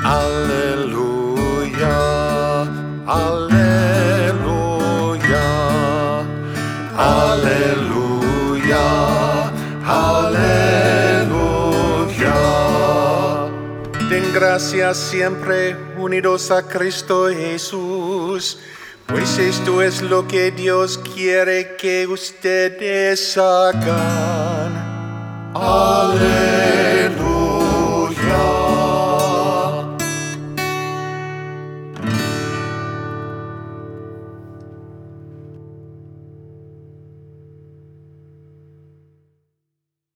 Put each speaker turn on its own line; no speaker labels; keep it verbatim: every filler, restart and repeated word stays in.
Aleluya, aleluya, aleluya, aleluya. Den gracias siempre unidos a Cristo Jesús, pues esto es lo que Dios quiere que ustedes hagan. Aleluya.